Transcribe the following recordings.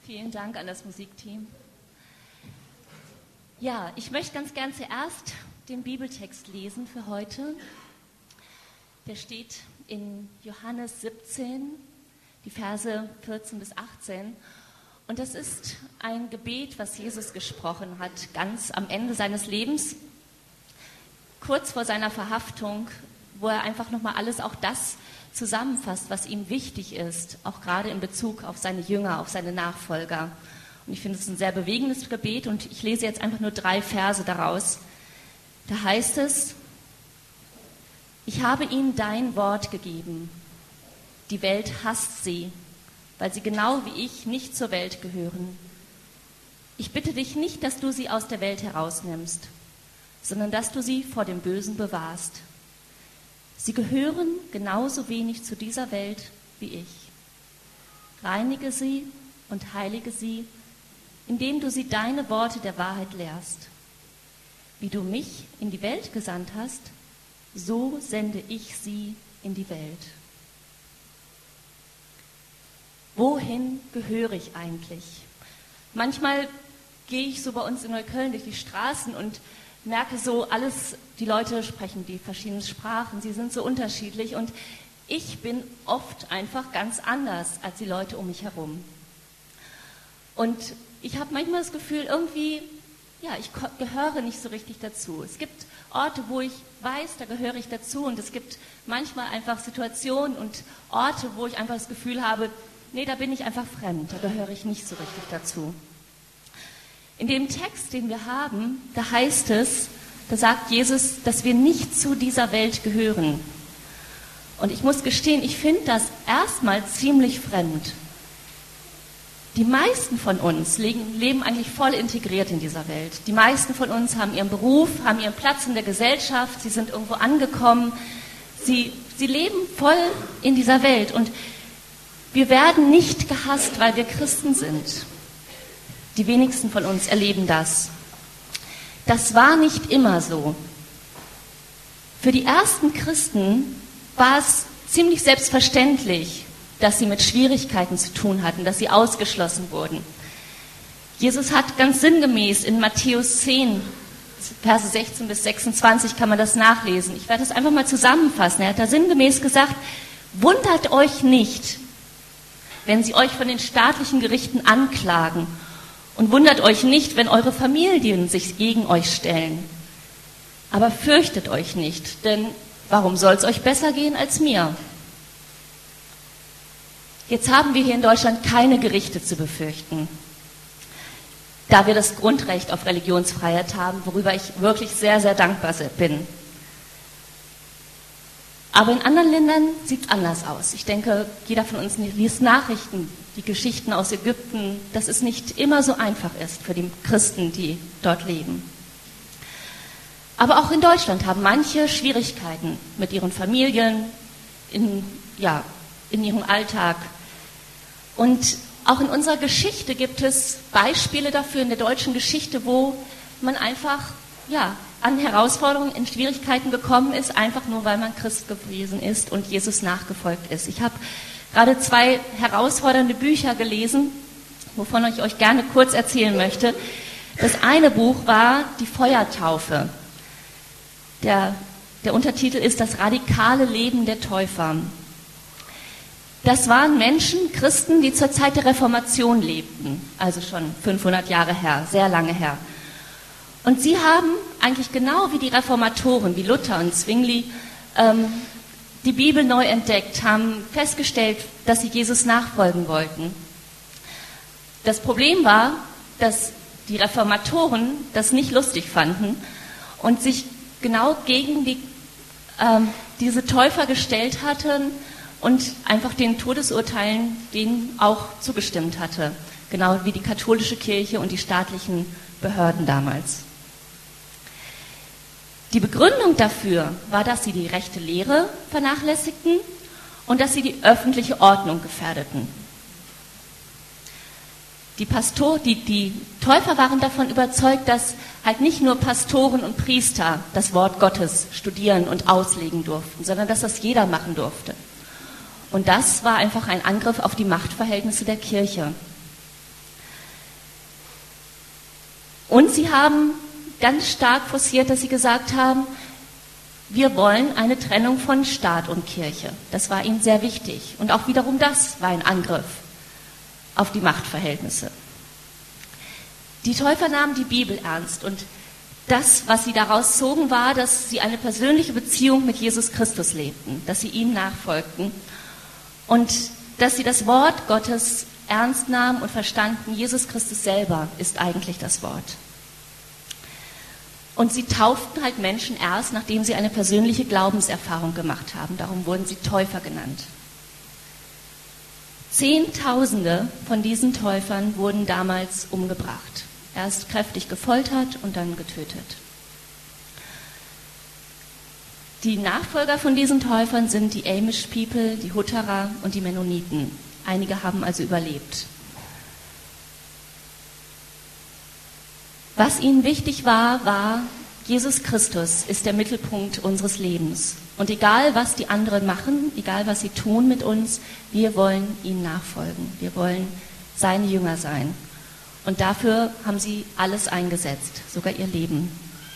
Vielen Dank an das Musikteam. Ja, ich möchte ganz gern zuerst den Bibeltext lesen für heute. Der steht in Johannes 17, die Verse 14 bis 18. Und das ist ein Gebet, was Jesus gesprochen hat, ganz am Ende seines Lebens, kurz vor seiner Verhaftung, wo er einfach nochmal alles, auch das zusammenfasst, was ihm wichtig ist, auch gerade in Bezug auf seine Jünger, auf seine Nachfolger. Und ich finde es ein sehr bewegendes Gebet und ich lese jetzt einfach nur 3 Verse daraus. Da heißt es: Ich habe ihnen dein Wort gegeben. Die Welt hasst sie, weil sie genau wie ich nicht zur Welt gehören. Ich bitte dich nicht, dass du sie aus der Welt herausnimmst, sondern dass du sie vor dem Bösen bewahrst. Sie gehören genauso wenig zu dieser Welt wie ich. Reinige sie und heilige sie, indem du sie deine Worte der Wahrheit lehrst. Wie du mich in die Welt gesandt hast, so sende ich sie in die Welt. Wohin gehöre ich eigentlich? Manchmal gehe ich so bei uns in Neukölln durch die Straßen und merke so, die Leute sprechen die verschiedenen Sprachen, sie sind so unterschiedlich und ich bin oft einfach ganz anders als die Leute um mich herum. Und ich habe manchmal das Gefühl, irgendwie, ich gehöre nicht so richtig dazu. Es gibt Orte, wo ich weiß, da gehöre ich dazu und es gibt manchmal einfach Situationen und Orte, wo ich einfach das Gefühl habe, nee, da bin ich einfach fremd, da gehöre ich nicht so richtig dazu. In dem Text, den wir haben, da heißt es, da sagt Jesus, dass wir nicht zu dieser Welt gehören. Und ich muss gestehen, ich finde das erstmal ziemlich fremd. Die meisten von uns leben eigentlich voll integriert in dieser Welt. Die meisten von uns haben ihren Beruf, haben ihren Platz in der Gesellschaft, sie sind irgendwo angekommen, sie leben voll in dieser Welt. Und wir werden nicht gehasst, weil wir Christen sind. Die wenigsten von uns erleben das. Das war nicht immer so. Für die ersten Christen war es ziemlich selbstverständlich, dass sie mit Schwierigkeiten zu tun hatten, dass sie ausgeschlossen wurden. Jesus hat ganz sinngemäß in Matthäus 10, Verse 16 bis 26 kann man das nachlesen. Ich werde das einfach mal zusammenfassen. Er hat da sinngemäß gesagt, wundert euch nicht, wenn sie euch von den staatlichen Gerichten anklagen. Und wundert euch nicht, wenn eure Familien sich gegen euch stellen. Aber fürchtet euch nicht, denn warum soll es euch besser gehen als mir? Jetzt haben wir hier in Deutschland keine Gerichte zu befürchten, da wir das Grundrecht auf Religionsfreiheit haben, worüber ich wirklich sehr, sehr dankbar bin. Aber in anderen Ländern sieht es anders aus. Ich denke, jeder von uns liest Nachrichten, die Geschichten aus Ägypten, dass es nicht immer so einfach ist für die Christen, die dort leben. Aber auch in Deutschland haben manche Schwierigkeiten mit ihren Familien, in ihrem Alltag. Und auch in unserer Geschichte gibt es Beispiele dafür in der deutschen Geschichte, wo man einfach an Herausforderungen, in Schwierigkeiten gekommen ist, einfach nur, weil man Christ gewesen ist und Jesus nachgefolgt ist. Ich habe gerade 2 herausfordernde Bücher gelesen, wovon ich euch gerne kurz erzählen möchte. Das eine Buch war Die Feuertaufe. Der Untertitel ist Das radikale Leben der Täufer. Das waren Menschen, Christen, die zur Zeit der Reformation lebten, also schon 500 Jahre her, sehr lange her. Und sie haben eigentlich genau wie die Reformatoren, wie Luther und Zwingli, die Bibel neu entdeckt, haben festgestellt, dass sie Jesus nachfolgen wollten. Das Problem war, dass die Reformatoren das nicht lustig fanden und sich genau gegen diese Täufer gestellt hatten und einfach den Todesurteilen denen auch zugestimmt hatte, genau wie die katholische Kirche und die staatlichen Behörden damals. Die Begründung dafür war, dass sie die rechte Lehre vernachlässigten und dass sie die öffentliche Ordnung gefährdeten. Die Täufer waren davon überzeugt, dass halt nicht nur Pastoren und Priester das Wort Gottes studieren und auslegen durften, sondern dass das jeder machen durfte. Und das war einfach ein Angriff auf die Machtverhältnisse der Kirche. Und sie haben ganz stark forciert, dass sie gesagt haben, wir wollen eine Trennung von Staat und Kirche. Das war ihnen sehr wichtig. Und auch wiederum das war ein Angriff auf die Machtverhältnisse. Die Täufer nahmen die Bibel ernst und das, was sie daraus zogen, war, dass sie eine persönliche Beziehung mit Jesus Christus lebten, dass sie ihm nachfolgten und dass sie das Wort Gottes ernst nahmen und verstanden, Jesus Christus selber ist eigentlich das Wort. Und sie tauften halt Menschen erst, nachdem sie eine persönliche Glaubenserfahrung gemacht haben. Darum wurden sie Täufer genannt. Zehntausende von diesen Täufern wurden damals umgebracht. Erst kräftig gefoltert und dann getötet. Die Nachfolger von diesen Täufern sind die Amish People, die Hutterer und die Mennoniten. Einige haben also überlebt. Was ihnen wichtig war, Jesus Christus ist der Mittelpunkt unseres Lebens. Und egal, was die anderen machen, egal, was sie tun mit uns, wir wollen ihm nachfolgen. Wir wollen seine Jünger sein. Und dafür haben sie alles eingesetzt, sogar ihr Leben.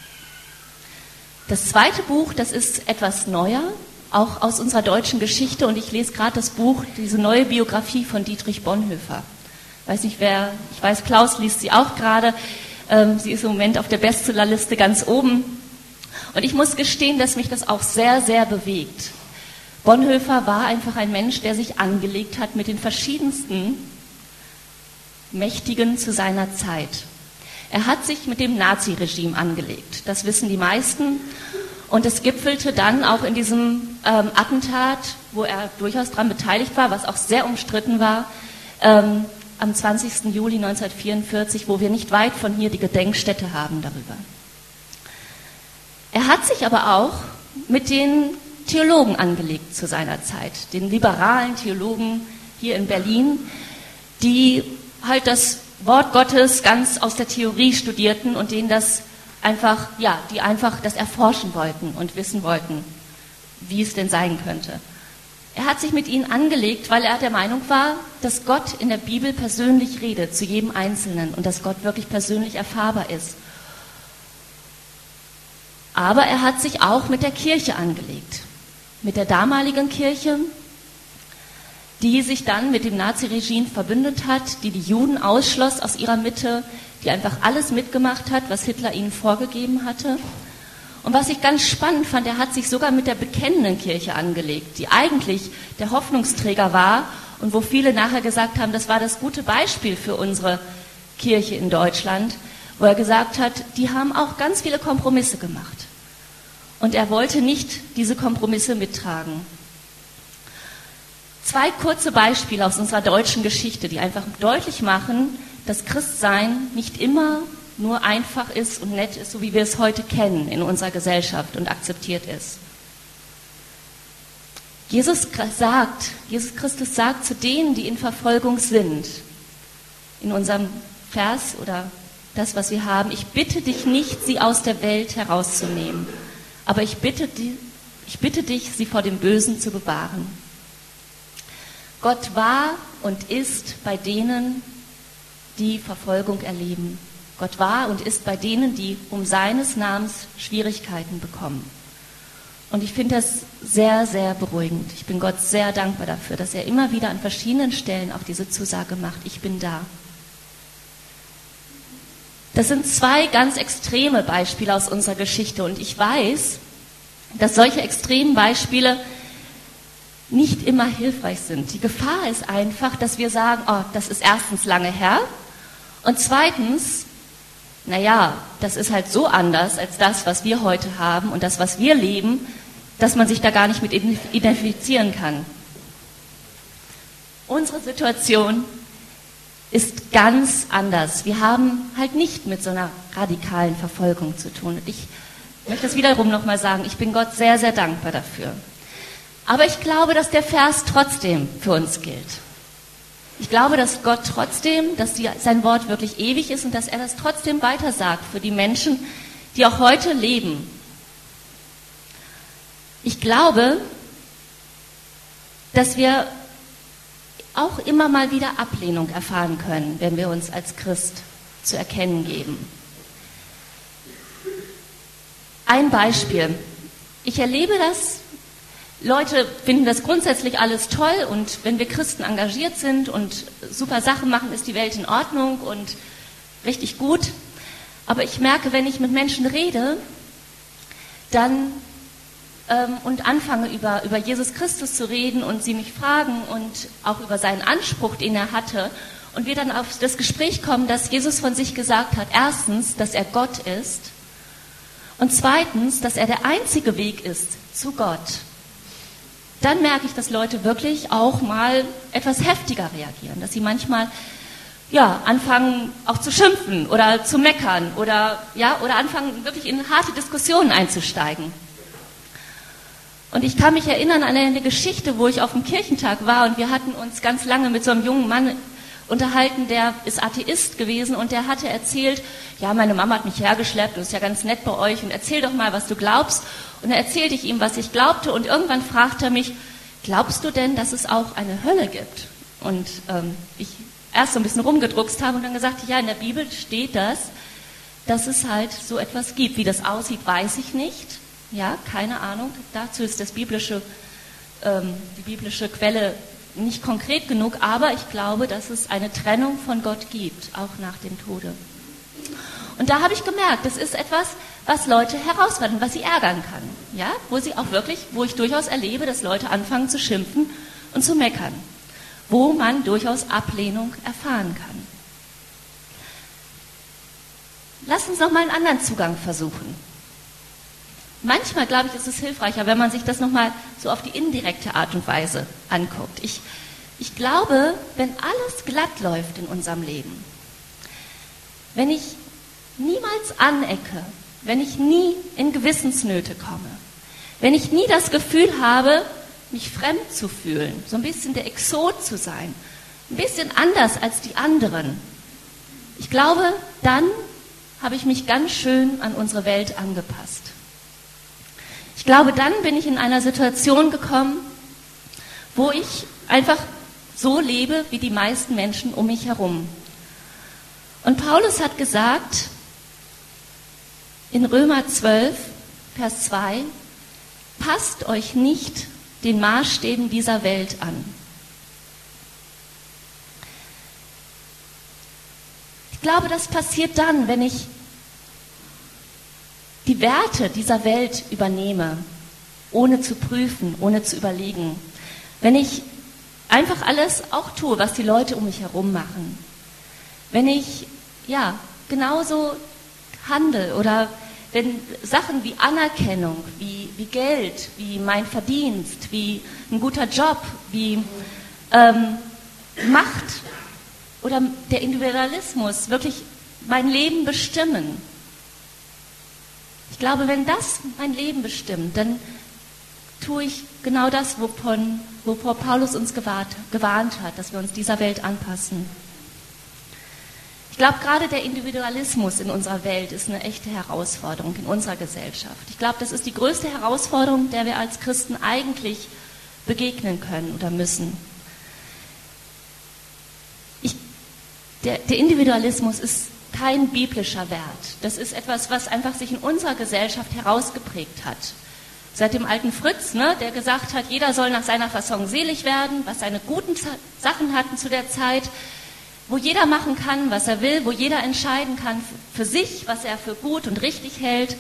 Das zweite Buch, das ist etwas neuer, auch aus unserer deutschen Geschichte. Und ich lese gerade das Buch, diese neue Biografie von Dietrich Bonhoeffer. Ich weiß, Klaus liest sie auch gerade. Sie ist im Moment auf der Bestsellerliste ganz oben. Und ich muss gestehen, dass mich das auch sehr, sehr bewegt. Bonhoeffer war einfach ein Mensch, der sich angelegt hat mit den verschiedensten Mächtigen zu seiner Zeit. Er hat sich mit dem Naziregime angelegt, das wissen die meisten. Und es gipfelte dann auch in diesem Attentat, wo er durchaus daran beteiligt war, was auch sehr umstritten war, am 20. Juli 1944, wo wir nicht weit von hier die Gedenkstätte haben darüber. Er hat sich aber auch mit den Theologen angelegt zu seiner Zeit, den liberalen Theologen hier in Berlin, die halt das Wort Gottes ganz aus der Theorie studierten und denen das einfach, die einfach das erforschen wollten und wissen wollten, wie es denn sein könnte. Er hat sich mit ihnen angelegt, weil er der Meinung war, dass Gott in der Bibel persönlich redet zu jedem Einzelnen und dass Gott wirklich persönlich erfahrbar ist. Aber er hat sich auch mit der Kirche angelegt, mit der damaligen Kirche, die sich dann mit dem Naziregime verbündet hat, die Juden ausschloss aus ihrer Mitte, die einfach alles mitgemacht hat, was Hitler ihnen vorgegeben hatte. Und was ich ganz spannend fand, er hat sich sogar mit der bekennenden Kirche angelegt, die eigentlich der Hoffnungsträger war und wo viele nachher gesagt haben, das war das gute Beispiel für unsere Kirche in Deutschland, wo er gesagt hat, die haben auch ganz viele Kompromisse gemacht. Und er wollte nicht diese Kompromisse mittragen. 2 kurze Beispiele aus unserer deutschen Geschichte, die einfach deutlich machen, dass Christsein nicht immer nur einfach ist und nett ist, so wie wir es heute kennen in unserer Gesellschaft und akzeptiert ist. Jesus Christus sagt zu denen, die in Verfolgung sind, in unserem Vers oder das, was wir haben, ich bitte dich nicht, sie aus der Welt herauszunehmen, aber ich bitte dich, sie vor dem Bösen zu bewahren. Gott war und ist bei denen, die Verfolgung erleben. Gott war und ist bei denen, die um seines Namens Schwierigkeiten bekommen. Und ich finde das sehr, sehr beruhigend. Ich bin Gott sehr dankbar dafür, dass er immer wieder an verschiedenen Stellen auch diese Zusage macht, ich bin da. Das sind 2 ganz extreme Beispiele aus unserer Geschichte. Und ich weiß, dass solche extremen Beispiele nicht immer hilfreich sind. Die Gefahr ist einfach, dass wir sagen, oh, das ist erstens lange her und zweitens, das ist halt so anders als das, was wir heute haben und das, was wir leben, dass man sich da gar nicht mit identifizieren kann. Unsere Situation ist ganz anders. Wir haben halt nicht mit so einer radikalen Verfolgung zu tun. Und ich möchte das wiederum nochmal sagen, ich bin Gott sehr, sehr dankbar dafür. Aber ich glaube, dass der Vers trotzdem für uns gilt. Ich glaube, dass Gott trotzdem, dass sein Wort wirklich ewig ist und dass er das trotzdem weitersagt für die Menschen, die auch heute leben. Ich glaube, dass wir auch immer mal wieder Ablehnung erfahren können, wenn wir uns als Christ zu erkennen geben. Ein Beispiel. Ich erlebe das, Leute finden das grundsätzlich alles toll und wenn wir Christen engagiert sind und super Sachen machen, ist die Welt in Ordnung und richtig gut. Aber ich merke, wenn ich mit Menschen rede, dann und anfange über Jesus Christus zu reden und sie mich fragen und auch über seinen Anspruch, den er hatte, und wir dann auf das Gespräch kommen, dass Jesus von sich gesagt hat, erstens, dass er Gott ist und zweitens, dass er der einzige Weg ist zu Gott. Dann merke ich, dass Leute wirklich auch mal etwas heftiger reagieren, dass sie manchmal anfangen auch zu schimpfen oder zu meckern oder anfangen wirklich in harte Diskussionen einzusteigen. Und ich kann mich erinnern an eine Geschichte, wo ich auf dem Kirchentag war und wir hatten uns ganz lange mit so einem jungen Mann unterhalten, der ist Atheist gewesen und der hatte erzählt, ja, meine Mama hat mich hergeschleppt und ist ja ganz nett bei euch und erzähl doch mal, was du glaubst. Und dann erzählte ich ihm, was ich glaubte und irgendwann fragte er mich, glaubst du denn, dass es auch eine Hölle gibt? Und ich erst so ein bisschen rumgedruckst habe und dann gesagt, ja, in der Bibel steht das, dass es halt so etwas gibt. Wie das aussieht, weiß ich nicht. Ja, keine Ahnung. Dazu ist die biblische Quelle nicht konkret genug, aber ich glaube, dass es eine Trennung von Gott gibt, auch nach dem Tode. Und da habe ich gemerkt, das ist etwas, was Leute herausfordern, was sie ärgern kann. Ja, wo ich durchaus erlebe, dass Leute anfangen zu schimpfen und zu meckern. Wo man durchaus Ablehnung erfahren kann. Lass uns noch mal einen anderen Zugang versuchen. Manchmal, glaube ich, ist es hilfreicher, wenn man sich das nochmal so auf die indirekte Art und Weise anguckt. Ich glaube, wenn alles glatt läuft in unserem Leben, wenn ich niemals anecke, wenn ich nie in Gewissensnöte komme, wenn ich nie das Gefühl habe, mich fremd zu fühlen, so ein bisschen der Exot zu sein, ein bisschen anders als die anderen, ich glaube, dann habe ich mich ganz schön an unsere Welt angepasst. Ich glaube, dann bin ich in einer Situation gekommen, wo ich einfach so lebe wie die meisten Menschen um mich herum. Und Paulus hat gesagt, in Römer 12, Vers 2, passt euch nicht den Maßstäben dieser Welt an. Ich glaube, das passiert dann, wenn ich die Werte dieser Welt übernehme, ohne zu prüfen, ohne zu überlegen. Wenn ich einfach alles auch tue, was die Leute um mich herum machen. Wenn ich genauso handle oder wenn Sachen wie Anerkennung, wie Geld, wie mein Verdienst, wie ein guter Job, wie Macht oder der Individualismus wirklich mein Leben bestimmen. Ich glaube, wenn das mein Leben bestimmt, dann tue ich genau das, wovor Paulus uns gewarnt hat, dass wir uns dieser Welt anpassen. Ich glaube, gerade der Individualismus in unserer Welt ist eine echte Herausforderung in unserer Gesellschaft. Ich glaube, das ist die größte Herausforderung, der wir als Christen eigentlich begegnen können oder müssen. Der Individualismus ist kein biblischer Wert. Das ist etwas, was einfach sich in unserer Gesellschaft herausgeprägt hat. Seit dem alten Fritz, der gesagt hat, jeder soll nach seiner Fasson selig werden, was seine guten Sachen hatten zu der Zeit, wo jeder machen kann, was er will, wo jeder entscheiden kann für sich, was er für gut und richtig hält.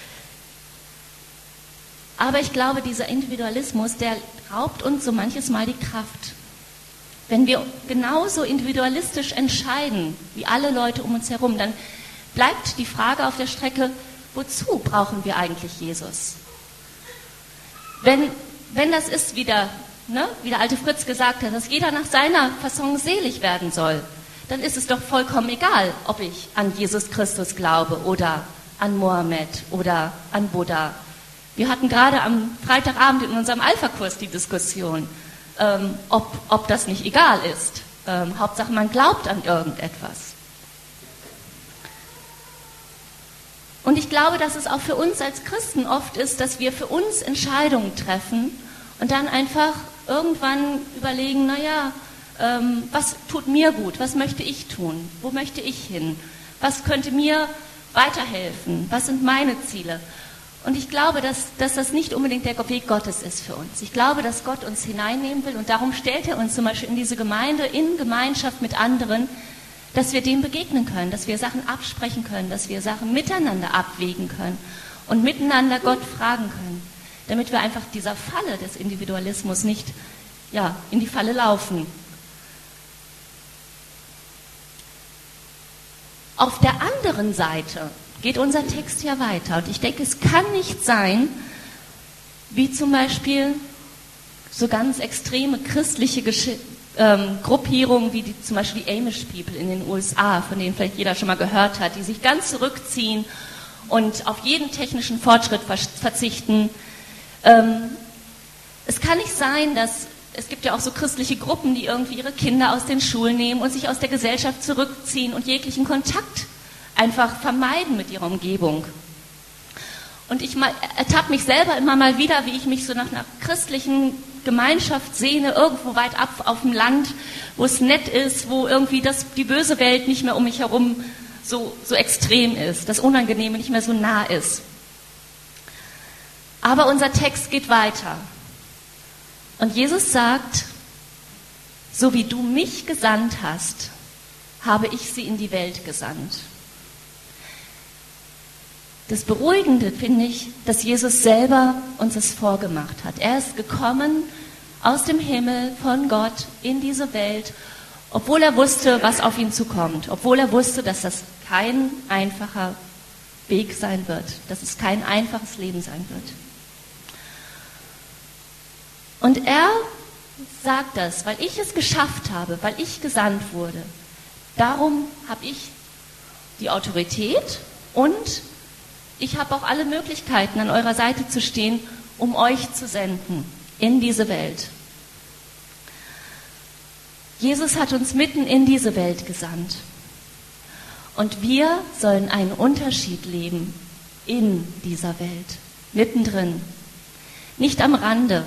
Aber ich glaube, dieser Individualismus, der raubt uns so manches Mal die Kraft. Wenn wir genauso individualistisch entscheiden, wie alle Leute um uns herum, dann bleibt die Frage auf der Strecke, wozu brauchen wir eigentlich Jesus? Wenn das ist, wie der alte Fritz gesagt hat, dass jeder nach seiner Fasson selig werden soll, dann ist es doch vollkommen egal, ob ich an Jesus Christus glaube oder an Mohammed oder an Buddha. Wir hatten gerade am Freitagabend in unserem Alpha-Kurs die Diskussion, ob das nicht egal ist. Hauptsache, man glaubt an irgendetwas. Und ich glaube, dass es auch für uns als Christen oft ist, dass wir für uns Entscheidungen treffen und dann einfach irgendwann überlegen, was tut mir gut, was möchte ich tun, wo möchte ich hin, was könnte mir weiterhelfen, was sind meine Ziele. Und ich glaube, dass das nicht unbedingt der Weg Gottes ist für uns. Ich glaube, dass Gott uns hineinnehmen will und darum stellt er uns zum Beispiel in diese Gemeinde, in Gemeinschaft mit anderen, dass wir dem begegnen können, dass wir Sachen absprechen können, dass wir Sachen miteinander abwägen können und miteinander Gott fragen können, damit wir einfach dieser Falle des Individualismus nicht in die Falle laufen. Auf der anderen Seite geht unser Text ja weiter. Und ich denke, es kann nicht sein, wie zum Beispiel so ganz extreme christliche Gruppierungen, wie zum Beispiel die Amish People in den USA, von denen vielleicht jeder schon mal gehört hat, die sich ganz zurückziehen und auf jeden technischen Fortschritt verzichten. Es kann nicht sein, es gibt ja auch so christliche Gruppen, die irgendwie ihre Kinder aus den Schulen nehmen und sich aus der Gesellschaft zurückziehen und jeglichen Kontakt einfach vermeiden mit ihrer Umgebung. Und ich ertappe mich selber immer mal wieder, wie ich mich so nach einer christlichen Gemeinschaft sehne, irgendwo weit ab auf dem Land, wo es nett ist, wo irgendwie die böse Welt nicht mehr um mich herum so extrem ist, das Unangenehme nicht mehr so nah ist. Aber unser Text geht weiter. Und Jesus sagt, so wie du mich gesandt hast, habe ich sie in die Welt gesandt. Das Beruhigende finde ich, dass Jesus selber uns es vorgemacht hat. Er ist gekommen aus dem Himmel von Gott in diese Welt, obwohl er wusste, was auf ihn zukommt, obwohl er wusste, dass das kein einfacher Weg sein wird, dass es kein einfaches Leben sein wird. Und er sagt das, weil ich es geschafft habe, weil ich gesandt wurde. Darum habe ich die Autorität und ich habe auch alle Möglichkeiten, an eurer Seite zu stehen, um euch zu senden in diese Welt. Jesus hat uns mitten in diese Welt gesandt. Und wir sollen einen Unterschied leben in dieser Welt, mittendrin, nicht am Rande.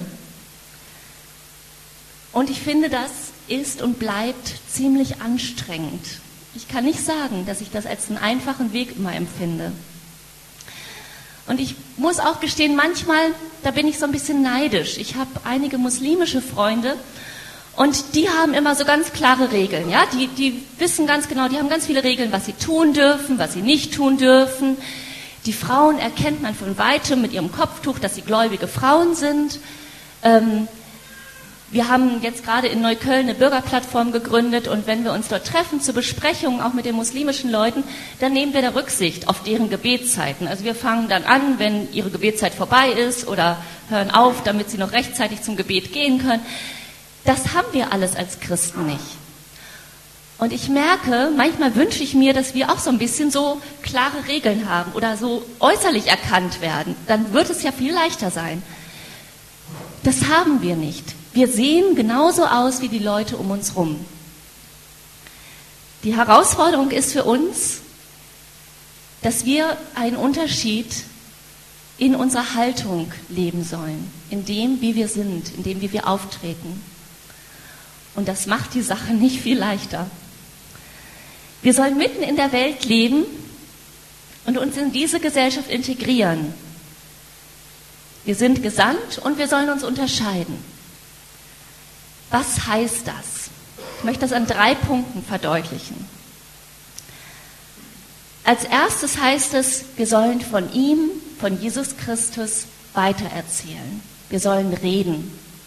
Und ich finde, das ist und bleibt ziemlich anstrengend. Ich kann nicht sagen, dass ich das als einen einfachen Weg immer empfinde. Und ich muss auch gestehen, manchmal, da bin ich so ein bisschen neidisch. Ich habe einige muslimische Freunde und die haben immer so ganz klare Regeln. Ja? Die wissen ganz genau, die haben ganz viele Regeln, was sie tun dürfen, was sie nicht tun dürfen. Die Frauen erkennt man von weitem mit ihrem Kopftuch, dass sie gläubige Frauen sind. Wir haben jetzt gerade in Neukölln eine Bürgerplattform gegründet und wenn wir uns dort treffen zur Besprechung, auch mit den muslimischen Leuten, dann nehmen wir da Rücksicht auf deren Gebetszeiten. Also wir fangen dann an, wenn ihre Gebetszeit vorbei ist oder hören auf, damit sie noch rechtzeitig zum Gebet gehen können. Das haben wir alles als Christen nicht. Und ich merke, manchmal wünsche ich mir, dass wir auch so ein bisschen so klare Regeln haben oder so äußerlich erkannt werden. Dann wird es ja viel leichter sein. Das haben wir nicht. Wir sehen genauso aus wie die Leute um uns rum. Die Herausforderung ist für uns, dass wir einen Unterschied in unserer Haltung leben sollen, in dem, wie wir sind, in dem, wie wir auftreten. Und das macht die Sache nicht viel leichter. Wir sollen mitten in der Welt leben und uns in diese Gesellschaft integrieren. Wir sind gesandt und wir sollen uns unterscheiden. Was heißt das? Ich möchte das an 3 Punkten verdeutlichen. Als erstes heißt es, wir sollen von ihm, von Jesus Christus, weitererzählen. Wir sollen reden.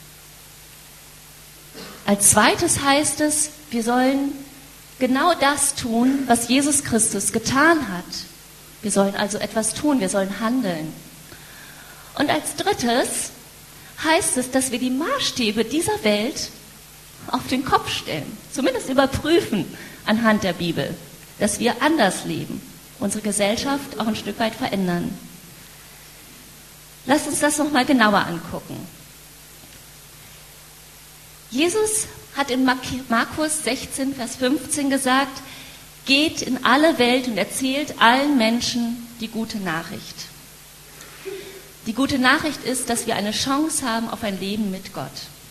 Als zweites heißt es, wir sollen genau das tun, was Jesus Christus getan hat. Wir sollen also etwas tun, wir sollen handeln. Und als drittes heißt es, dass wir die Maßstäbe dieser Welt auf den Kopf stellen, zumindest überprüfen anhand der Bibel, dass wir anders leben, unsere Gesellschaft auch ein Stück weit verändern. Lasst uns das nochmal genauer angucken. Jesus hat in Markus 16, Vers 15 gesagt, geht in alle Welt und erzählt allen Menschen die gute Nachricht. Die gute Nachricht ist, dass wir eine Chance haben auf ein Leben mit Gott.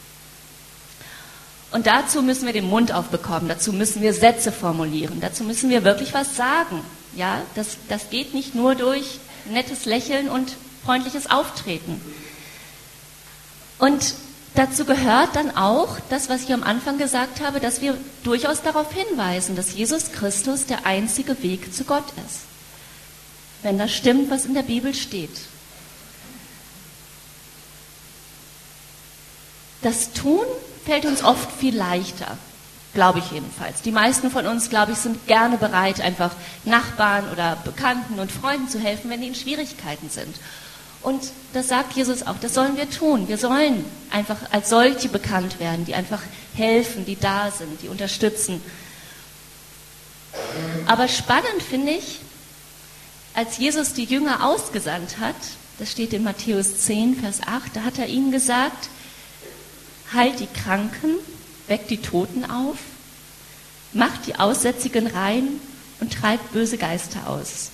Und dazu müssen wir den Mund aufbekommen, dazu müssen wir Sätze formulieren, dazu müssen wir wirklich was sagen. Ja, das geht nicht nur durch nettes Lächeln und freundliches Auftreten. Und dazu gehört dann auch das, was ich am Anfang gesagt habe, dass wir durchaus darauf hinweisen, dass Jesus Christus der einzige Weg zu Gott ist. Wenn das stimmt, was in der Bibel steht. Das Tun fällt uns oft viel leichter, glaube ich jedenfalls. Die meisten von uns, glaube ich, sind gerne bereit, einfach Nachbarn oder Bekannten und Freunden zu helfen, wenn die in Schwierigkeiten sind. Und das sagt Jesus auch, das sollen wir tun. Wir sollen einfach als solche bekannt werden, die einfach helfen, die da sind, die unterstützen. Aber spannend finde ich, als Jesus die Jünger ausgesandt hat, das steht in Matthäus 10, Vers 8, da hat er ihnen gesagt, heilt die Kranken, weckt die Toten auf, macht die Aussätzigen rein und treibt böse Geister aus.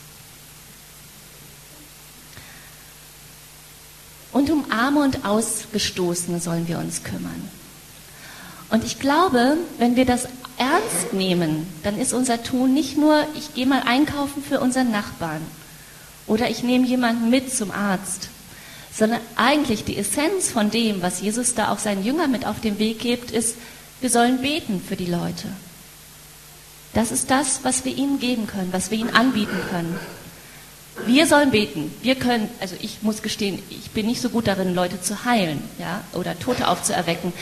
Und um Arme und Ausgestoßene sollen wir uns kümmern. Und ich glaube, wenn wir das ernst nehmen, dann ist unser Tun nicht nur, ich gehe mal einkaufen für unseren Nachbarn oder ich nehme jemanden mit zum Arzt, sondern eigentlich die Essenz von dem, was Jesus da auch seinen Jüngern mit auf den Weg gibt, ist, wir sollen beten für die Leute. Das ist das, was wir ihnen geben können, was wir ihnen anbieten können. Wir sollen beten. Wir können, also ich muss gestehen, ich bin nicht so gut darin, Leute zu heilen, ja, oder Tote aufzuerwecken.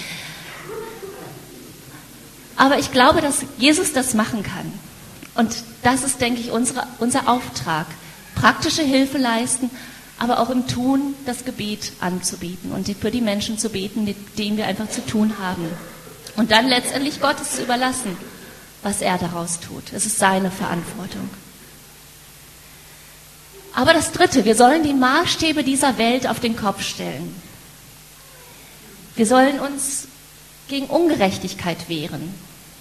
Aber ich glaube, dass Jesus das machen kann. Und das ist, denke ich, unser Auftrag. Praktische Hilfe leisten, aber auch im Tun das Gebet anzubieten und für die Menschen zu beten, mit denen wir einfach zu tun haben. Und dann letztendlich Gottes zu überlassen, was er daraus tut. Es ist seine Verantwortung. Aber das Dritte, wir sollen die Maßstäbe dieser Welt auf den Kopf stellen. Wir sollen uns gegen Ungerechtigkeit wehren.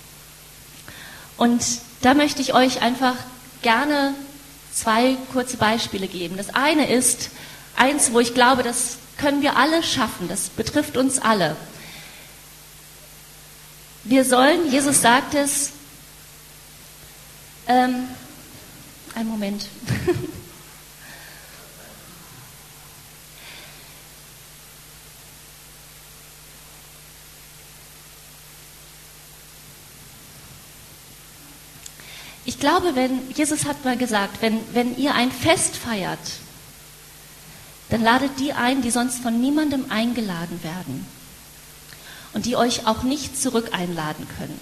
Und da möchte ich euch einfach gerne 2 kurze Beispiele geben. Das eine ist eins, wo ich glaube, das können wir alle schaffen, das betrifft uns alle. Wir sollen, Jesus sagt es, einen Moment. Ich glaube, Jesus hat mal gesagt, wenn ihr ein Fest feiert, dann ladet die ein, die sonst von niemandem eingeladen werden und die euch auch nicht zurück einladen können.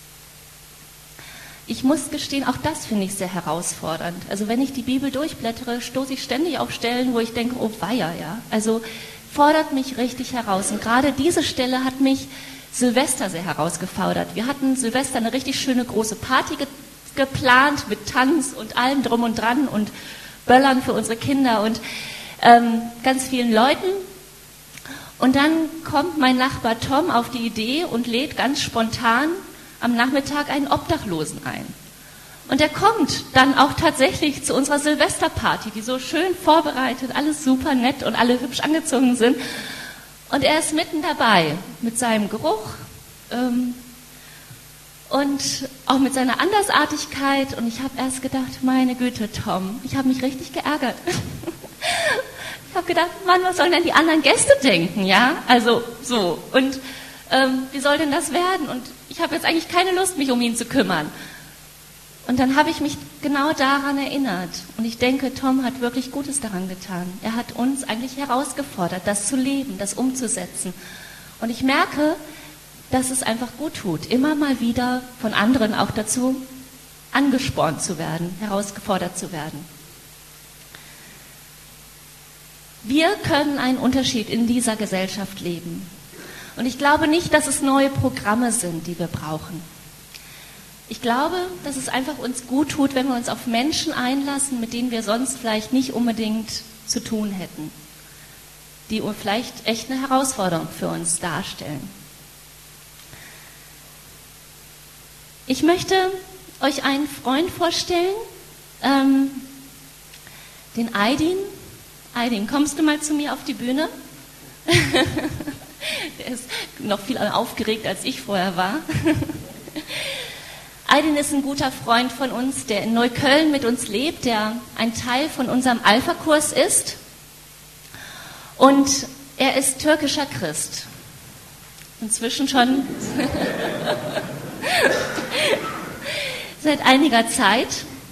Ich muss gestehen, auch das finde ich sehr herausfordernd. Also wenn ich die Bibel durchblättere, stoße ich ständig auf Stellen, wo ich denke, oh weia, ja. Also fordert mich richtig heraus. Und gerade diese Stelle hat mich Silvester sehr herausgefordert. Wir hatten Silvester eine richtig schöne große Party geplant mit Tanz und allem drum und dran und Böllern für unsere Kinder und ganz vielen Leuten. Und dann kommt mein Nachbar Tom auf die Idee und lädt ganz spontan am Nachmittag einen Obdachlosen ein. Und er kommt dann auch tatsächlich zu unserer Silvesterparty, die so schön vorbereitet, alles super nett und alle hübsch angezogen sind. Und er ist mitten dabei mit seinem Geruch und auch mit seiner Andersartigkeit. Und ich habe erst gedacht, meine Güte, Tom, ich habe mich richtig geärgert. Ich habe gedacht, Mann, was sollen denn die anderen Gäste denken, ja? Also so. Und wie soll denn das werden? Und ich habe jetzt eigentlich keine Lust, mich um ihn zu kümmern. Und dann habe ich mich genau daran erinnert. Und ich denke, Tom hat wirklich Gutes daran getan. Er hat uns eigentlich herausgefordert, das zu leben, das umzusetzen. Und ich merke, dass es einfach gut tut, immer mal wieder von anderen auch dazu angespornt zu werden, herausgefordert zu werden. Wir können einen Unterschied in dieser Gesellschaft leben. Und ich glaube nicht, dass es neue Programme sind, die wir brauchen. Ich glaube, dass es einfach uns gut tut, wenn wir uns auf Menschen einlassen, mit denen wir sonst vielleicht nicht unbedingt zu tun hätten, die vielleicht echt eine Herausforderung für uns darstellen. Ich möchte euch einen Freund vorstellen, den Aydin. Aydin, kommst du mal zu mir auf die Bühne? Der ist noch viel aufgeregt, als ich vorher war. Aydin ist ein guter Freund von uns, der in Neukölln mit uns lebt, der ein Teil von unserem Alpha-Kurs ist. Und er ist türkischer Christ. Inzwischen schon seit einiger Zeit.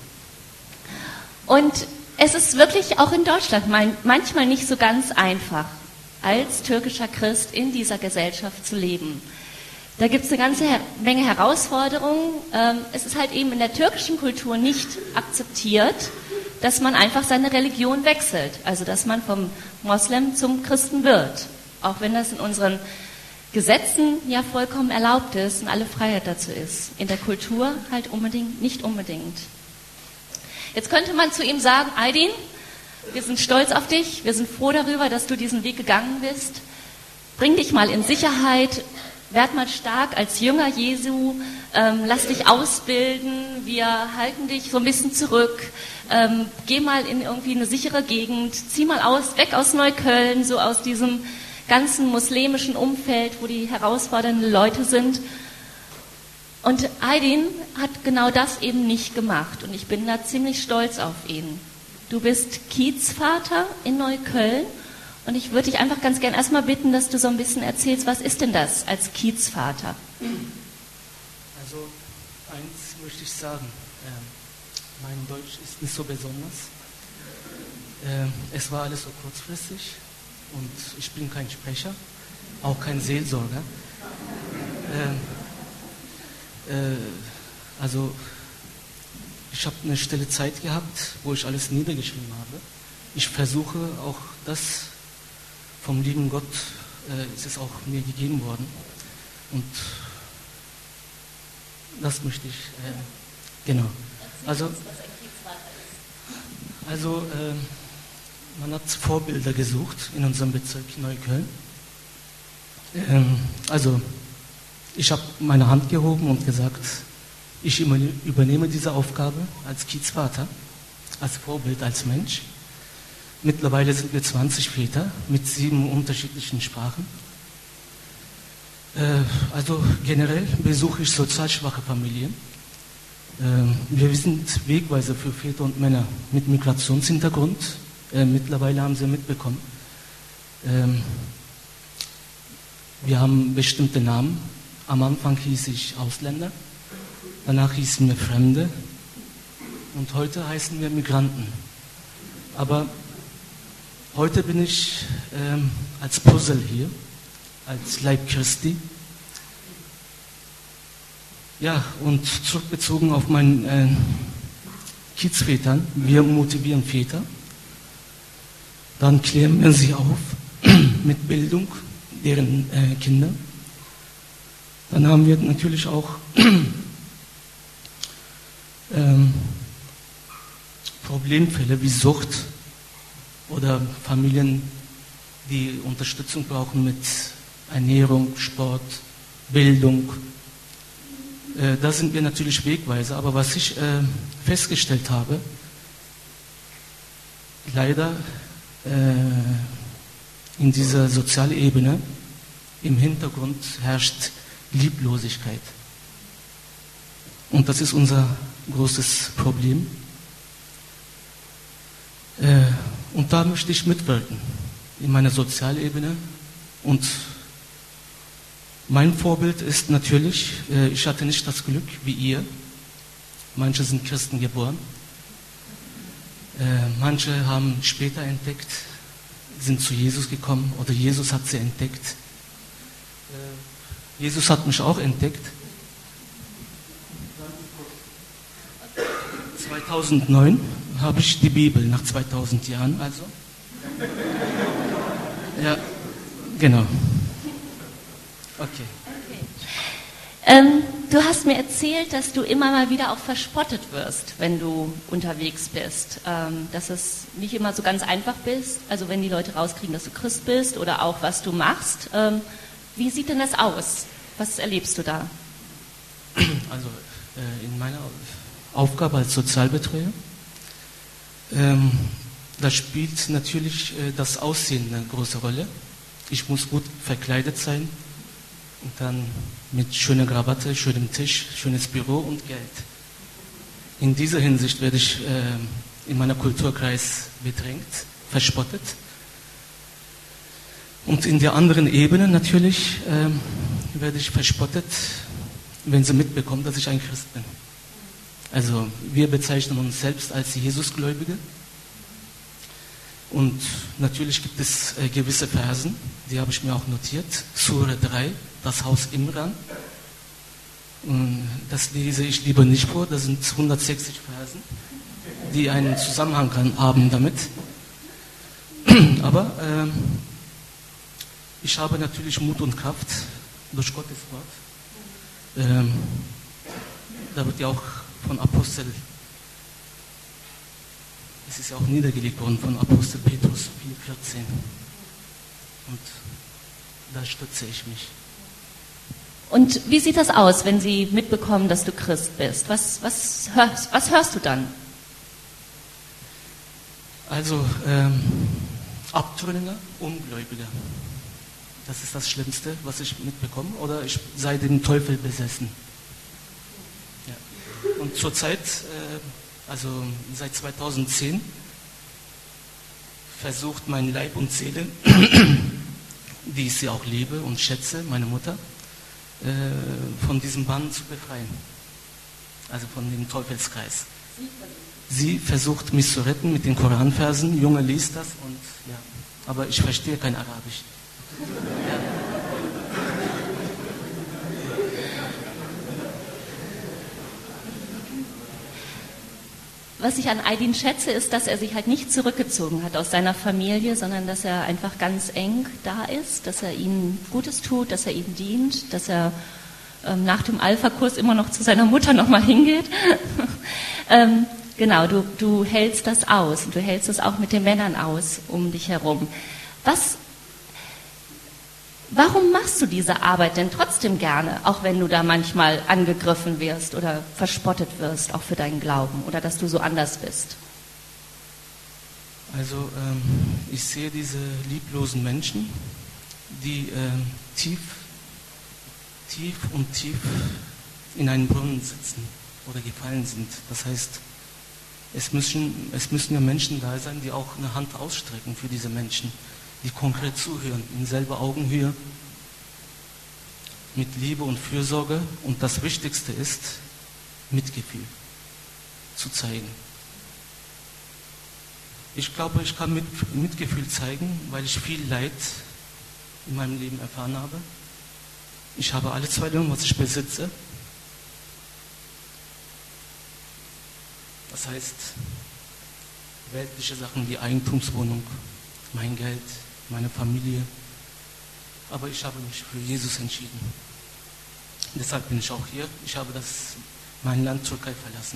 Und es ist wirklich auch in Deutschland manchmal nicht so ganz einfach, als türkischer Christ in dieser Gesellschaft zu leben. Da gibt es eine ganze Menge Herausforderungen. Es ist halt eben in der türkischen Kultur nicht akzeptiert, dass man einfach seine Religion wechselt. Also dass man vom Moslem zum Christen wird. Auch wenn das in unseren Gesetzen ja vollkommen erlaubt ist und alle Freiheit dazu ist. In der Kultur halt nicht unbedingt. Jetzt könnte man zu ihm sagen, Aydin, wir sind stolz auf dich, wir sind froh darüber, dass du diesen Weg gegangen bist. Bring dich mal in Sicherheit, werd mal stark als Jünger Jesu, lass dich ausbilden, wir halten dich so ein bisschen zurück, geh mal in irgendwie eine sichere Gegend, zieh mal weg aus Neukölln, so aus diesem ganzen muslimischen Umfeld, wo die herausfordernden Leute sind. Und Aydin hat genau das eben nicht gemacht und ich bin da ziemlich stolz auf ihn. Du bist Kiezvater in Neukölln und ich würde dich einfach ganz gern erstmal bitten, dass du so ein bisschen erzählst, was ist denn das als Kiezvater? Also eins möchte ich sagen, mein Deutsch ist nicht so besonders. Es war alles so kurzfristig und ich bin kein Sprecher, auch kein Seelsorger. Also ich habe eine stille Zeit gehabt, wo ich alles niedergeschrieben habe. Ich versuche auch das vom lieben Gott, ist es auch mir gegeben worden. Und das möchte ich, genau. Also man hat Vorbilder gesucht in unserem Bezirk Neukölln. Ich habe meine Hand gehoben und gesagt, ich übernehme diese Aufgabe als Kiezvater, als Vorbild, als Mensch. Mittlerweile sind wir 20 Väter mit 7 unterschiedlichen Sprachen. Also generell besuche ich sozial schwache Familien. Wir sind Wegweiser für Väter und Männer mit Migrationshintergrund. Mittlerweile haben Sie mitbekommen. Wir haben bestimmte Namen. Am Anfang hieß ich Ausländer, danach hießen wir Fremde und heute heißen wir Migranten. Aber heute bin ich als Puzzle hier, als Leib Christi. Ja, und zurückbezogen auf meinen Kiezvätern, wir motivieren Väter, dann klären wir sie auf mit Bildung deren Kinder. Dann haben wir natürlich auch Problemfälle wie Sucht oder Familien, die Unterstützung brauchen mit Ernährung, Sport, Bildung. Da sind wir natürlich Wegweiser. Aber was ich festgestellt habe, leider in dieser sozialen Ebene im Hintergrund herrscht Lieblosigkeit. Und das ist unser großes Problem. Und da möchte ich mitwirken, in meiner Sozialebene. Und mein Vorbild ist natürlich, ich hatte nicht das Glück wie ihr. Manche sind Christen geboren. Manche haben später entdeckt, sind zu Jesus gekommen oder Jesus hat sie entdeckt. Jesus hat mich auch entdeckt. 2009 habe ich die Bibel, nach 2000 Jahren also. Ja, genau. Okay. Du hast mir erzählt, dass du immer mal wieder auch verspottet wirst, wenn du unterwegs bist. Dass es nicht immer so ganz einfach bist, also wenn die Leute rauskriegen, dass du Christ bist oder auch was du machst. Wie sieht denn das aus? Was erlebst du da? Also in meiner Aufgabe als Sozialbetreuer, da spielt natürlich das Aussehen eine große Rolle. Ich muss gut verkleidet sein und dann mit schöner Krawatte, schönem Tisch, schönes Büro und Geld. In dieser Hinsicht werde ich in meinem Kulturkreis bedrängt, verspottet. Und in der anderen Ebene natürlich werde ich verspottet, wenn sie mitbekommen, dass ich ein Christ bin. Also wir bezeichnen uns selbst als Jesusgläubige. Und natürlich gibt es gewisse Versen, die habe ich mir auch notiert. Sura 3, das Haus Imran. Und das lese ich lieber nicht vor, das sind 160 Versen, die einen Zusammenhang haben damit. Aber ich habe natürlich Mut und Kraft durch Gottes Wort. Da wird ja auch von Apostel, es ist ja auch niedergelegt worden von Apostel Petrus 4,14. Und da stütze ich mich. Und wie sieht das aus, wenn Sie mitbekommen, dass du Christ bist? Was hörst du dann? Also Abtrünniger, Ungläubiger. Das ist das Schlimmste, was ich mitbekomme. Oder ich sei dem Teufel besessen. Ja. Und zurzeit, also seit 2010, versucht mein Leib und Seele, die ich sie auch liebe und schätze, meine Mutter, von diesem Bann zu befreien. Also von dem Teufelskreis. Sie versucht mich zu retten mit den Koranversen. Junge liest das und ja, aber ich verstehe kein Arabisch. Ja. Was ich an Aydin schätze, ist, dass er sich halt nicht zurückgezogen hat aus seiner Familie, sondern dass er einfach ganz eng da ist, dass er ihnen Gutes tut, dass er ihnen dient, dass er nach dem Alpha-Kurs immer noch zu seiner Mutter nochmal hingeht. Genau, du hältst das aus und du hältst es auch mit den Männern aus um dich herum. Warum machst du diese Arbeit denn trotzdem gerne, auch wenn du da manchmal angegriffen wirst oder verspottet wirst, auch für deinen Glauben oder dass du so anders bist? Also ich sehe diese lieblosen Menschen, die tief in einem Brunnen sitzen oder gefallen sind. Das heißt, es müssen ja Menschen da sein, die auch eine Hand ausstrecken für diese Menschen, die konkret zuhören, in selber Augenhöhe, mit Liebe und Fürsorge und das Wichtigste ist, Mitgefühl zu zeigen. Ich glaube, ich kann Mitgefühl zeigen, weil ich viel Leid in meinem Leben erfahren habe. Ich habe alles verloren, was ich besitze. Das heißt, weltliche Sachen wie Eigentumswohnung, mein Geld, meine Familie. Aber ich habe mich für Jesus entschieden. Deshalb bin ich auch hier. Ich habe mein Land Türkei verlassen.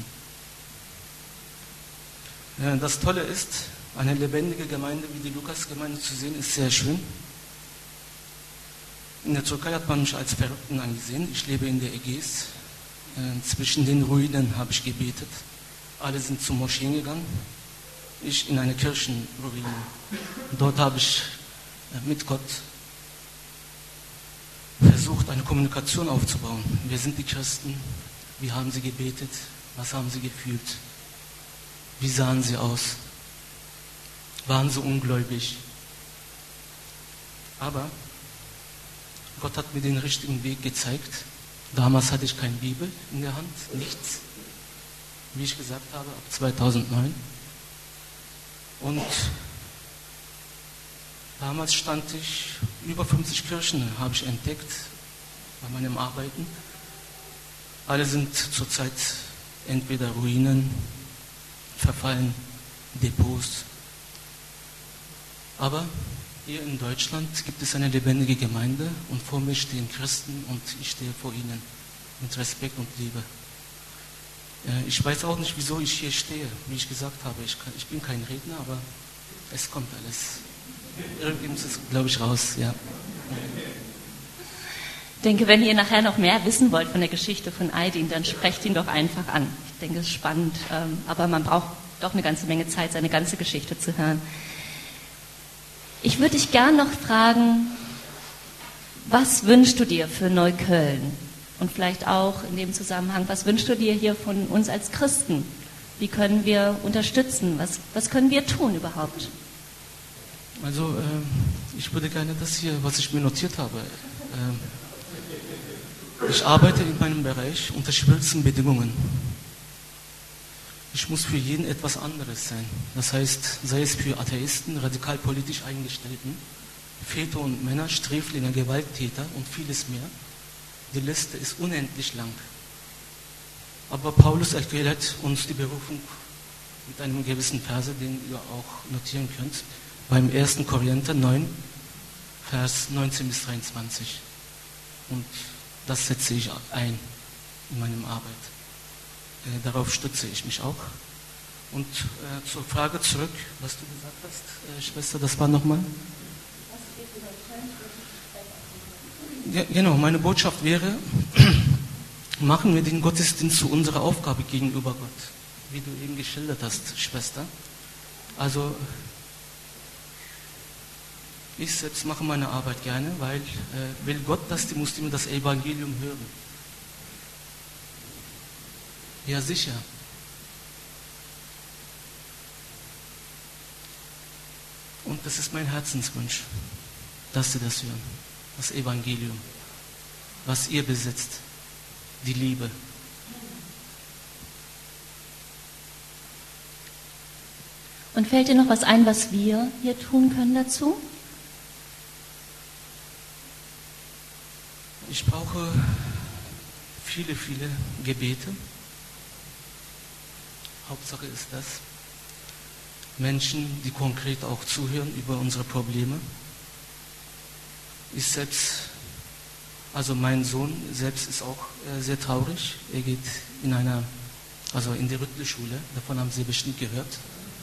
Das Tolle ist, eine lebendige Gemeinde wie die Lukas-Gemeinde zu sehen, ist sehr schön. In der Türkei hat man mich als Verrückten angesehen. Ich lebe in der Ägäis. Zwischen den Ruinen habe ich gebetet. Alle sind zu Moscheen gegangen. Ich in eine Kirchenruine. Dort habe ich mit Gott versucht, eine Kommunikation aufzubauen. Wir sind die Christen. Wie haben sie gebetet? Was haben sie gefühlt? Wie sahen sie aus? Waren sie ungläubig? Aber Gott hat mir den richtigen Weg gezeigt. Damals hatte ich keine Bibel in der Hand, nichts. Wie ich gesagt habe, ab 2009. Und damals stand ich, über 50 Kirchen habe ich entdeckt bei meinem Arbeiten. Alle sind zurzeit entweder Ruinen, verfallen, Depots. Aber hier in Deutschland gibt es eine lebendige Gemeinde und vor mir stehen Christen und ich stehe vor ihnen mit Respekt und Liebe. Ich weiß auch nicht, wieso ich hier stehe. Wie ich gesagt habe, ich bin kein Redner, aber es kommt alles. Irgendwie muss es, glaube ich, raus, ja. Ich denke, wenn ihr nachher noch mehr wissen wollt von der Geschichte von Aydin, dann sprecht ihn doch einfach an. Ich denke, es ist spannend, aber man braucht doch eine ganze Menge Zeit, seine ganze Geschichte zu hören. Ich würde dich gern noch fragen, was wünschst du dir für Neukölln? Und vielleicht auch in dem Zusammenhang, was wünschst du dir hier von uns als Christen? Wie können wir unterstützen? Was können wir tun überhaupt? Also ich würde gerne das hier, was ich mir notiert habe. Ich arbeite in meinem Bereich unter schwierigsten Bedingungen. Ich muss für jeden etwas anderes sein. Das heißt, sei es für Atheisten, radikal politisch Eingestellten, Väter und Männer, Sträflinge, Gewalttäter und vieles mehr. Die Liste ist unendlich lang. Aber Paulus erklärt uns die Berufung mit einem gewissen Verse, den ihr auch notieren könnt, beim 1. Korinther 9, Vers 19 bis 23. Und das setze ich ein in meiner Arbeit. Darauf stütze ich mich auch. Und zur Frage zurück, was du gesagt hast, Schwester, das war nochmal? Ja, genau, meine Botschaft wäre, machen wir den Gottesdienst zu unserer Aufgabe gegenüber Gott, wie du eben geschildert hast, Schwester. Also, ich selbst mache meine Arbeit gerne, weil will Gott, dass die Muslime das Evangelium hören. Ja, sicher. Und das ist mein Herzenswunsch, dass sie das hören. Das Evangelium, was ihr besitzt, die Liebe. Und fällt dir noch was ein, was wir hier tun können dazu? Ich brauche viele, viele Gebete. Hauptsache ist das. Menschen, die konkret auch zuhören über unsere Probleme. Ich selbst, also mein Sohn selbst ist auch sehr traurig. Er geht in die Rüttleschule, davon haben Sie bestimmt gehört.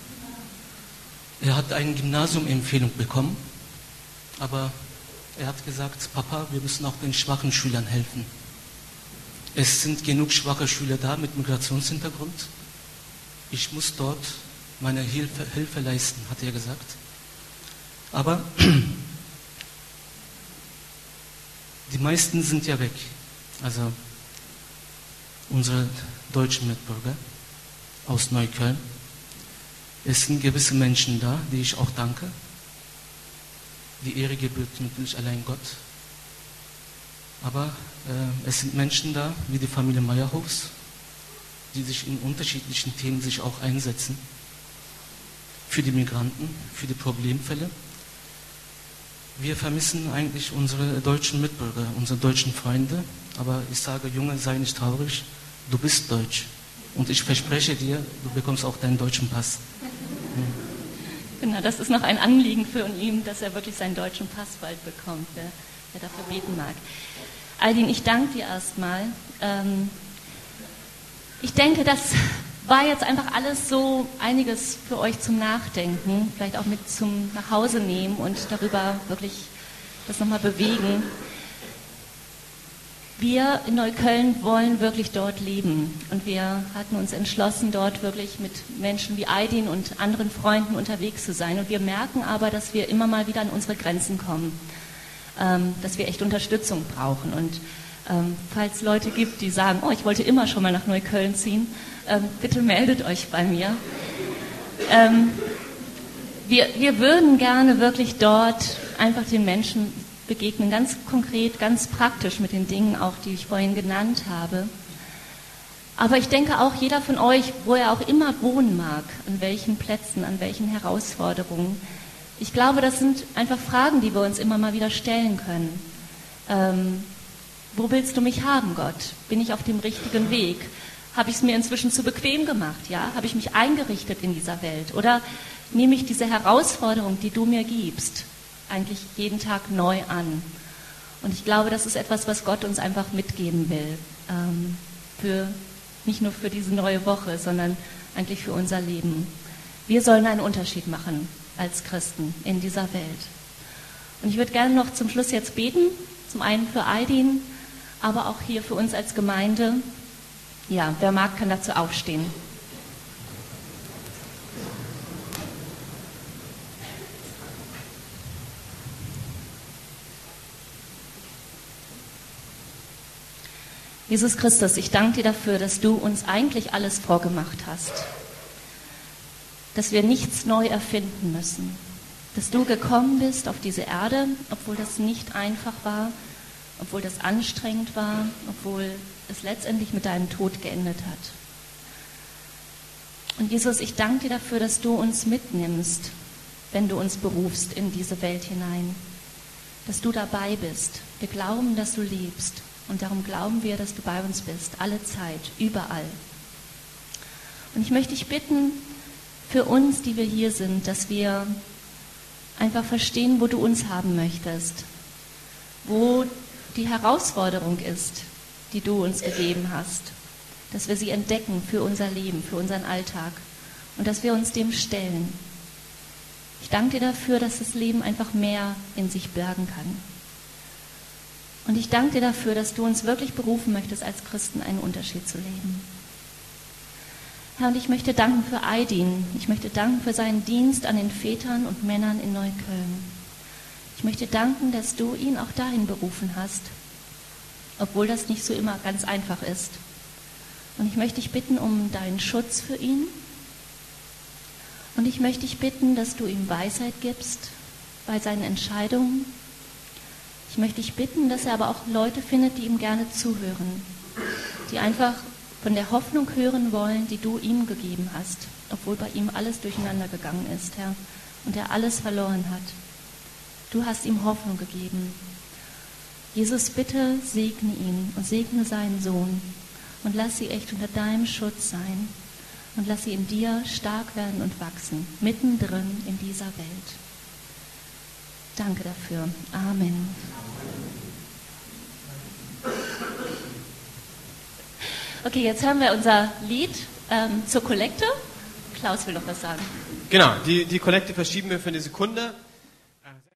Er hat eine Gymnasiumempfehlung bekommen, aber er hat gesagt, Papa, wir müssen auch den schwachen Schülern helfen. Es sind genug schwache Schüler da mit Migrationshintergrund. Ich muss dort meine Hilfe leisten, hat er gesagt. Aber die meisten sind ja weg. Also unsere deutschen Mitbürger aus Neukölln. Es sind gewisse Menschen da, die ich auch danke. Die Ehre gebührt natürlich allein Gott. Aber es sind Menschen da, wie die Familie Meyerhofs, die sich in unterschiedlichen Themen sich auch einsetzen. Für die Migranten, für die Problemfälle. Wir vermissen eigentlich unsere deutschen Mitbürger, unsere deutschen Freunde. Aber ich sage, Junge, sei nicht traurig, du bist deutsch. Und ich verspreche dir, du bekommst auch deinen deutschen Pass. Genau, das ist noch ein Anliegen für ihn, dass er wirklich seinen deutschen Pass bald bekommt, wer dafür beten mag. Aldin, ich danke dir erstmal. Ich denke, das war jetzt einfach alles so einiges für euch zum Nachdenken, vielleicht auch mit zum Nachhause nehmen und darüber wirklich das nochmal bewegen. Wir in Neukölln wollen wirklich dort leben und wir hatten uns entschlossen, dort wirklich mit Menschen wie Aydin und anderen Freunden unterwegs zu sein. Und wir merken aber, dass wir immer mal wieder an unsere Grenzen kommen, dass wir echt Unterstützung brauchen. Und falls es Leute gibt, die sagen, oh, ich wollte immer schon mal nach Neukölln ziehen, bitte meldet euch bei mir. Wir würden gerne wirklich dort einfach den Menschen begegnen, ganz konkret, ganz praktisch mit den Dingen auch, die ich vorhin genannt habe. Aber ich denke auch, jeder von euch, wo er auch immer wohnen mag, an welchen Plätzen, an welchen Herausforderungen, ich glaube, das sind einfach Fragen, die wir uns immer mal wieder stellen können. Wo willst du mich haben, Gott? Bin ich auf dem richtigen Weg? Habe ich es mir inzwischen zu bequem gemacht? Ja? Habe ich mich eingerichtet in dieser Welt? Oder nehme ich diese Herausforderung, die du mir gibst, eigentlich jeden Tag neu an? Und ich glaube, das ist etwas, was Gott uns einfach mitgeben will. Nicht nur für diese neue Woche, sondern eigentlich für unser Leben. Wir sollen einen Unterschied machen als Christen in dieser Welt. Und ich würde gerne noch zum Schluss jetzt beten. Zum einen für Aydin, aber auch hier für uns als Gemeinde. Ja, wer mag, kann dazu aufstehen. Jesus Christus, ich danke dir dafür, dass du uns eigentlich alles vorgemacht hast. Dass wir nichts neu erfinden müssen. dass du gekommen bist auf diese Erde, obwohl das nicht einfach war, obwohl das anstrengend war, obwohl es letztendlich mit deinem Tod geendet hat. Und Jesus, ich danke dir dafür, dass du uns mitnimmst, wenn du uns berufst in diese Welt hinein, dass du dabei bist. Wir glauben, dass du lebst und darum glauben wir, dass du bei uns bist, alle Zeit, überall. Und ich möchte dich bitten, für uns, die wir hier sind, dass wir einfach verstehen, wo du uns haben möchtest, wo die Herausforderung ist, die du uns gegeben hast, dass wir sie entdecken für unser Leben, für unseren Alltag und dass wir uns dem stellen. Ich danke dir dafür, dass das Leben einfach mehr in sich bergen kann. Und ich danke dir dafür, dass du uns wirklich berufen möchtest, als Christen einen Unterschied zu leben. Herr, und ich möchte danken für Aydin. Ich möchte danken für seinen Dienst an den Vätern und Männern in Neukölln. Ich möchte danken, dass du ihn auch dahin berufen hast, obwohl das nicht so immer ganz einfach ist. Und ich möchte dich bitten um deinen Schutz für ihn. Und ich möchte dich bitten, dass du ihm Weisheit gibst bei seinen Entscheidungen. Ich möchte dich bitten, dass er aber auch Leute findet, die ihm gerne zuhören, die einfach von der Hoffnung hören wollen, die du ihm gegeben hast, obwohl bei ihm alles durcheinander gegangen ist, Herr, und er alles verloren hat. Du hast ihm Hoffnung gegeben. Jesus, bitte segne ihn und segne seinen Sohn und lass sie echt unter deinem Schutz sein und lass sie in dir stark werden und wachsen, mittendrin in dieser Welt. Danke dafür. Amen. Okay, jetzt hören wir unser Lied zur Kollekte. Klaus will noch was sagen. Genau, die Kollekte verschieben wir für eine Sekunde.